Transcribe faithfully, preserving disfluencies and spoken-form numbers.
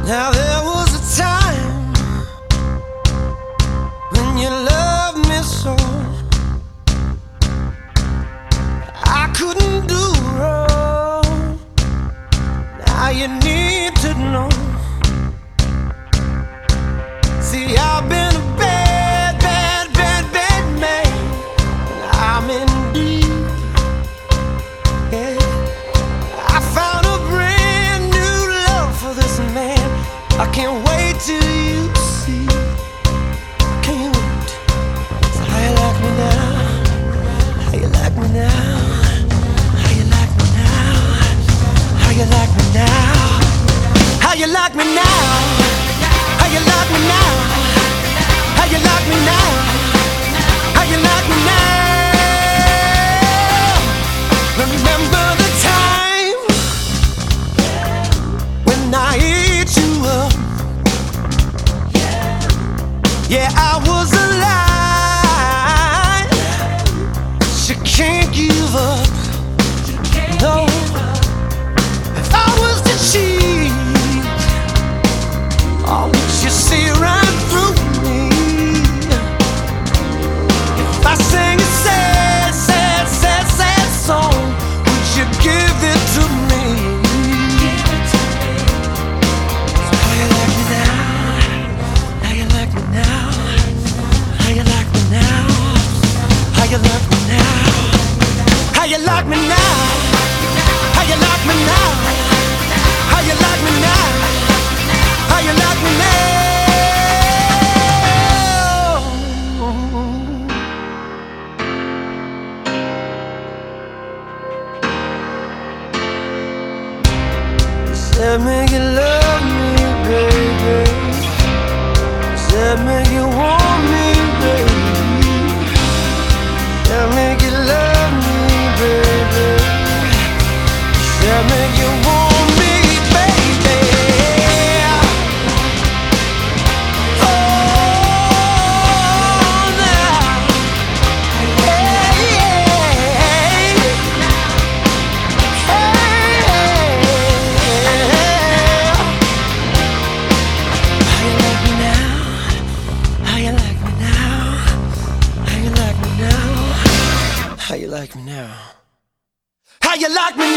Now there was a time when you loved me so, I couldn't do wrong. Now you need to know. See, I've been a bad, bad, bad, bad man, and I'm in deep. Yeah, I found a brand new love for this man. I can't wait till you see. Can't wait. So how you like me now? How you like me now? How you like me now? How you like me now? How you like me now? How you like me now? How you like me now? How you like me now? Remember the time when I ate you up? Yeah, I was alive. She can't give up. No, if I was to cheat, oh, would you see right through me? If I sang a sad, sad, sad, sad song, would you give it to me? So how you like me now? How you like me now? How you like me now? How you like me now? How you like me now? How you like me now? How you like me now? How you like me now? Said make you love me, baby. Said make you want me, baby. Said make you love me, baby. Said make you want me, baby. Oh, now, hey, hey, How you like me now? How you like me now? How you like me now? How you like me now? How you like me